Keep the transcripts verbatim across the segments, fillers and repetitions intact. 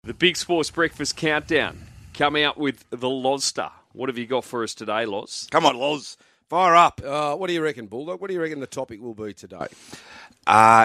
The Big Sports Breakfast Countdown. Come out with the Lozster. What have you got for us today, Loz? Come on, Loz. Fire up. Uh, what do you reckon, Bulldog? What do you reckon the topic will be today? Uh,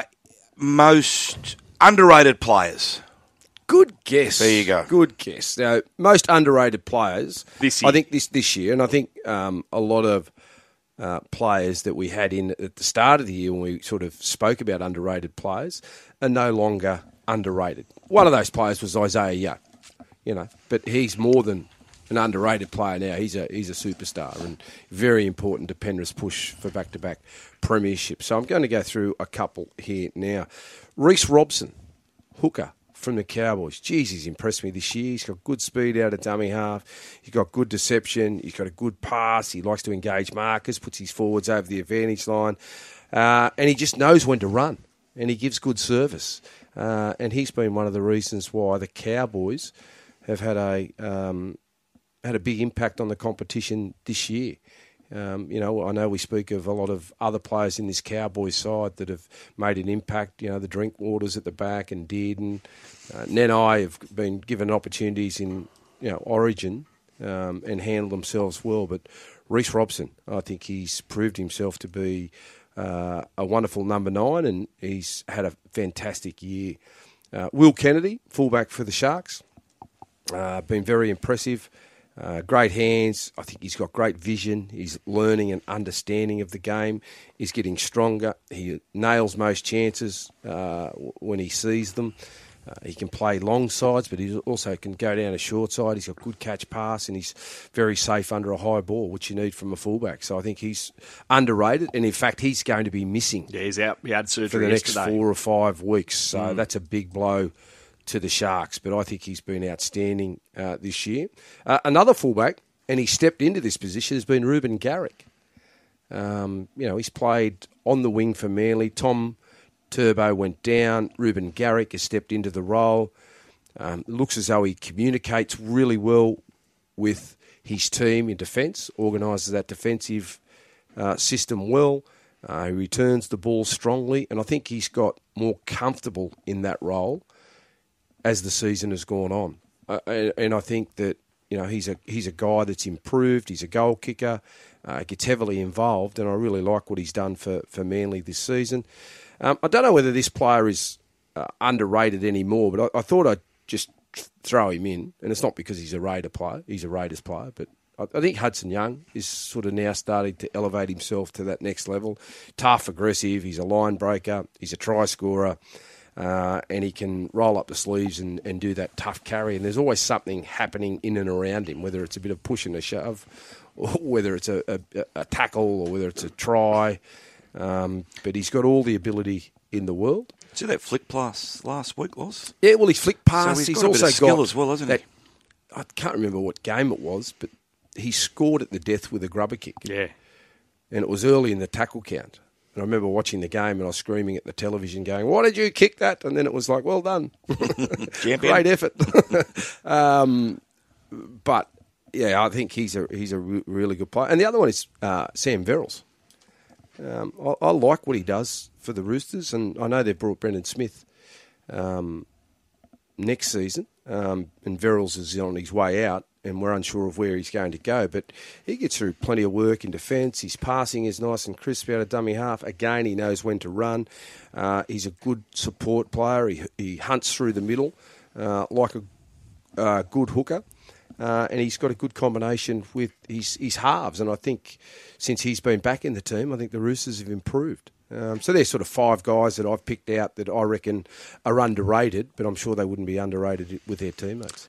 most underrated players. Good guess. There you go. Good guess. Now, most underrated players This year. I think this this year, and I think um, a lot of uh, players that we had in at the start of the year when we sort of spoke about underrated players are no longer underrated. One of those players was Isaiah Young, you know, but he's more than an underrated player now. He's a he's a superstar and very important to Penrith's push for back-to-back premiership. So I'm going to go through a couple here now. Reece Robson, hooker from the Cowboys. Jeez, he's impressed me this year. He's got good speed out of dummy half. He's got good deception. He's got a good pass. He likes to engage markers, puts his forwards over the advantage line. Uh, and he just knows when to run. And he gives good service. Uh, and he's been one of the reasons why the Cowboys have had a um, had a big impact on the competition this year. Um, you know, I know we speak of a lot of other players in this Cowboys side that have made an impact. You know, the Drinkwaters at the back and Dearden. Uh, Nenai have been given opportunities in, you know, Origin um, and handled themselves well. But Reece Robson, I think he's proved himself to be uh, a wonderful number nine, and he's had a fantastic year. Uh, Will Kennedy, fullback for the Sharks, uh, been very impressive. Uh, great hands. I think he's got great vision. He's learning and understanding of the game. He's getting stronger. He nails most chances uh, when he sees them. Uh, he can play long sides, but he also can go down a short side. He's got good catch pass, and he's very safe under a high ball, which you need from a fullback. So I think he's underrated, and in fact, he's going to be missing. Yeah, he's out. He had surgery for the next yesterday. four or five weeks. So Mm. that's a big blow to the Sharks, but I think he's been outstanding uh, this year. Uh, another fullback, and he stepped into this position, has been Ruben Garrick. Um, you know, he's played on the wing for Manly. Tom Turbo went down. Ruben Garrick has stepped into the role. Um, looks as though he communicates really well with his team in defence, organises that defensive uh, system well. Uh, he returns the ball strongly, and I think he's got more comfortable in that role as the season has gone on. Uh, and, and I think that, you know, he's a he's a guy that's improved. He's a goal kicker, uh, gets heavily involved, and I really like what he's done for, for Manly this season. Um, I don't know whether this player is uh, underrated anymore, but I, I thought I'd just throw him in, and it's not because he's a Raider player. He's a Raiders player, but I, I think Hudson Young is sort of now starting to elevate himself to that next level. Tough, aggressive, he's a line breaker, he's a try scorer. Uh, and he can roll up the sleeves and, and do that tough carry. And there's always something happening in and around him, whether it's a bit of push and a shove, or whether it's a, a, a tackle, or whether it's a try. Um, but he's got all the ability in the world. See that flick pass last week, was? Yeah, well, he's flick pass. So he's he's got a bit also of skill got as well, hasn't that, he? I can't remember what game it was, but he scored at the death with a grubber kick. Yeah. And it was early in the tackle count. And I remember watching the game and I was screaming at the television going, why did you kick that? And then it was like, well done. Great effort. um, but, yeah, I think he's a he's a re- really good player. And the other one is uh, Sam Verrills. Um, I, I like what he does for the Roosters, and I know they've brought Brendan Smith um, next season, um, and Verrills is on his way out, and we're unsure of where he's going to go. But he gets through plenty of work in defence. His passing is nice and crisp out of dummy half. Again, he knows when to run. Uh, he's a good support player. He, he hunts through the middle uh, like a uh, good hooker. Uh, and he's got a good combination with his, his halves. And I think since he's been back in the team, I think the Roosters have improved. Um, so there's sort of five guys that I've picked out that I reckon are underrated, but I'm sure they wouldn't be underrated with their teammates.